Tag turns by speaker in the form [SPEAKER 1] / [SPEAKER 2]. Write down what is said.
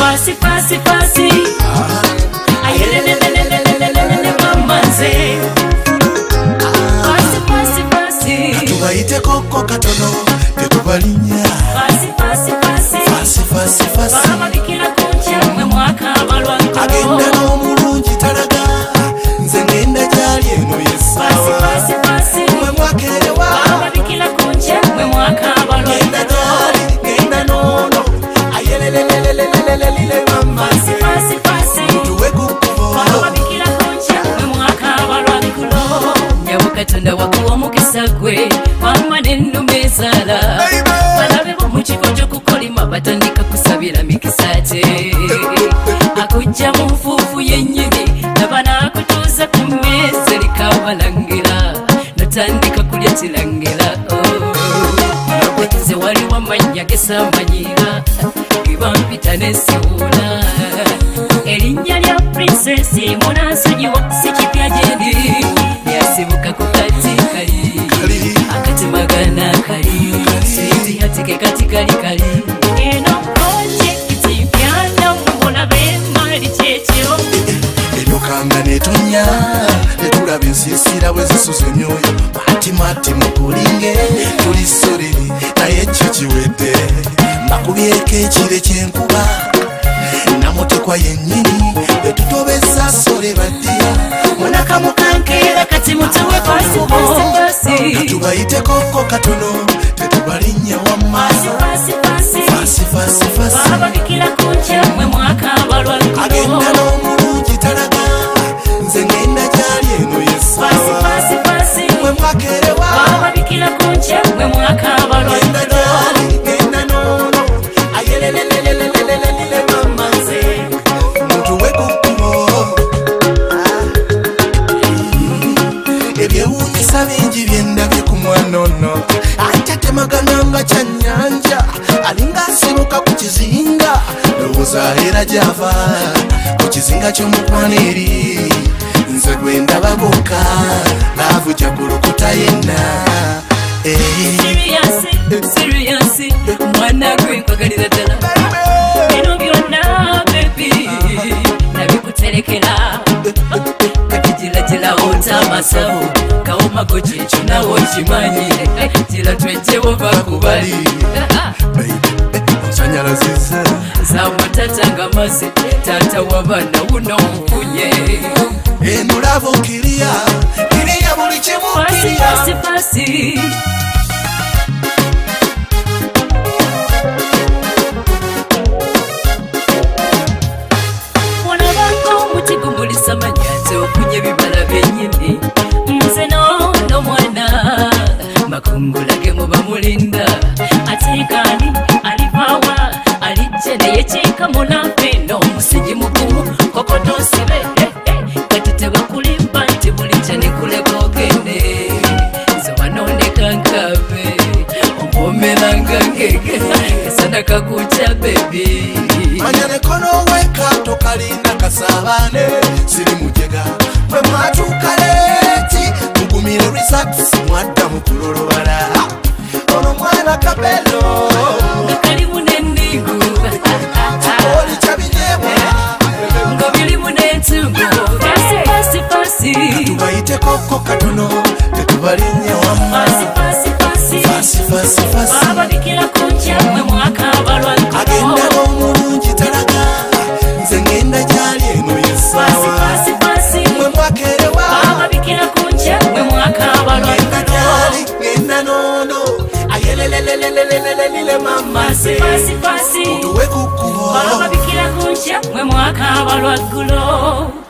[SPEAKER 1] Fasi fasi fasi ayelelelelelelelelele mamanze. Fasi fasi fasi
[SPEAKER 2] tubayite koko katono tetubalinya.
[SPEAKER 1] Fasi fasi fasi
[SPEAKER 2] fasi fasi fasi
[SPEAKER 1] bababikira kunja mwe mwaka balwako.
[SPEAKER 2] Agenda n'omulungi talaga nze ngenda gyali eno yesawa.
[SPEAKER 1] Fasi fasi fasi
[SPEAKER 2] mwe mwakerewa
[SPEAKER 1] bababikira kunja mwe mwaka balwako.
[SPEAKER 2] genda gyali genda nono ayelelelelelelelele mama.
[SPEAKER 1] Fasi fasi fasi
[SPEAKER 2] tuwe kukubo
[SPEAKER 1] bababikira kunja mwe mwaka balwako. Nyabukatonda wakuwa mukisa gwe wamma n'ennume ezaala balabe b'omukifo ky'okukolima batandika kusabira mikisa gye. Akujja mu nfuufu yennyini laba n'akutuuza ku mmeeza likawalangira notandika kulya kirangira. Nze waliwo amannya gesamanyira gebampita nesiwuula. Erinnya lya prinsesi munansonyiwa sikipya gyendi lyasibuka ku kati kali akatemagana kali sitiyatike kati kali kali. Eno projekiti mpyana mubulabe mali kyekiro
[SPEAKER 2] ebyokanga netonya netulaba ensiisira bwe zisuza emyoyo matimati mukulinge tulisolere naye kyo kiwedde mbakubyeko ekire kyenkuba namutekwa yennyini etutobeza sole baddiya
[SPEAKER 1] munakamukankeera kati mutuwe fasi
[SPEAKER 2] tubayite koko katono tetubalinnya wamma.
[SPEAKER 1] fasi fasi
[SPEAKER 2] fasi fasi fasi
[SPEAKER 1] bababikira kunja mwe mwaka balwako.
[SPEAKER 2] agenda n'omulungi talaga nze ngenda gyali eno
[SPEAKER 1] Fasi
[SPEAKER 2] yesawa.
[SPEAKER 1] fasi fasi
[SPEAKER 2] mwe mwakerewa
[SPEAKER 1] bababikira kunja mwe mwaka
[SPEAKER 2] genda
[SPEAKER 1] balwako.
[SPEAKER 2] gyali genda nono ayelelelelelelelele mama nze mutuwe kukubo. Ebyewuunyisa bingi byendabye ku mwana ono ate temagana nga kyannyanja alinga asibuka ku kizinga lowooza era gyava ku kizinga ky'omukwana eri nze gwe ndaba gokka laavu gyakulukuta yenna.
[SPEAKER 1] Seriously, mwana gwe nkwagalira ddala bino byonna bebi nabikuterekera kati gira ota amasawo kawomago kyekyo nawe okimanyire gira twejjewova kubali
[SPEAKER 2] onsanyalaziza
[SPEAKER 1] zamatata nga maze tata wabana wuno omufunye.
[SPEAKER 2] eno laavu kiriya kiriya buli kimu
[SPEAKER 1] Fasi
[SPEAKER 2] kiriya.
[SPEAKER 1] fasi fasi wanabanga omuti gumulisa manyate okunye ebibala byennyini nze noono mwana makungula ge muba mulinda ateekaani alivaawa alijje naye kiika munafeeno omusingi mugumu kokotosibe kati tebakulimba nti bulijja nekuleka ogende nze wanondeka nkabe ompomeranga ngege kasana kakuca bebi.
[SPEAKER 2] manya nekono weka tokalinda kasaabane siri mujega bwe mwatuuka leeti mugumire resaks mwadda mu kulolobala ono mwana kapelo
[SPEAKER 1] kalimu n'endigu
[SPEAKER 2] oli kyabinyebwa
[SPEAKER 1] nga birimu n'entugo. Fasi fasi fasi
[SPEAKER 2] tubayite koko katono tetubalinnya wamma.
[SPEAKER 1] fasi fasi fasi
[SPEAKER 2] fasi fasi fasi
[SPEAKER 1] bababikira kunja mwe mwaka balwako.
[SPEAKER 2] agenda n'omulungi talaga nze ngenda gyali eno
[SPEAKER 1] Fasi
[SPEAKER 2] yesawa.
[SPEAKER 1] fasi fasi
[SPEAKER 2] mwe mwakerewa
[SPEAKER 1] bababikira kunja mwe mwaka
[SPEAKER 2] genda
[SPEAKER 1] balwako.
[SPEAKER 2] gyali genda nono ayelelelelelelelele mama
[SPEAKER 1] Fasi fasi fasi
[SPEAKER 2] tuwe kukubo.
[SPEAKER 1] bababikira kunja mwe mwaka balwagulo.